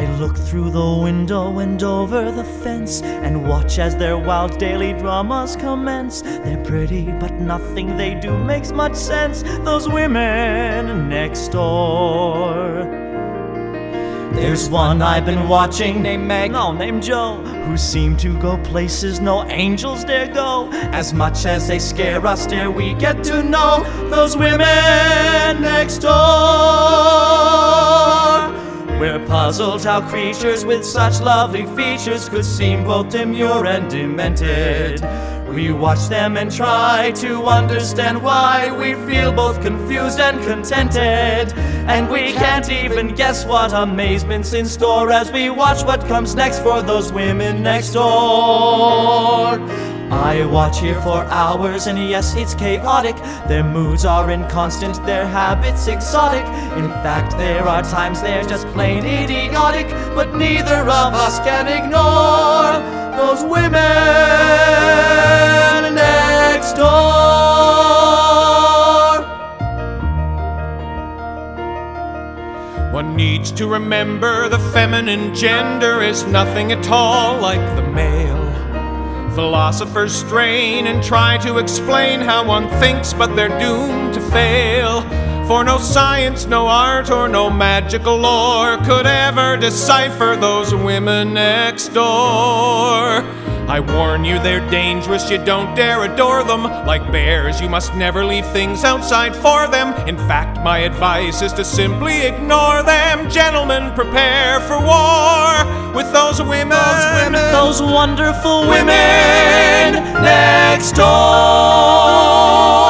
I look through the window and over the fence and watch as their wild daily dramas commence. They're pretty, but nothing they do makes much sense. Those women next door. There's one I've been watching named Meg, no, named Joe, who seem to go places no angels dare go. As much as they scare us, dare we get to know those women next door. We're puzzled how creatures with such lovely features could seem both demure and demented. We watch them and try to understand why we feel both confused and contented. And we can't even guess what amazement's in store as we watch what comes next for those women next door. I watch here for hours and yes, it's chaotic. Their moods are inconstant, their habits exotic. In fact, there are times they're just plain idiotic, but neither of us can ignore those women next door. One needs to remember the feminine gender is nothing at all like the male. Philosophers strain and try to explain how one thinks, but they're doomed to fail. For no science, no art, or no magical lore could ever decipher those women next door. I warn you, they're dangerous, you don't dare adore them. Like bears, you must never leave things outside for them. In fact, my advice is to simply ignore them. Gentlemen, prepare for war with those women. Those wonderful women next door.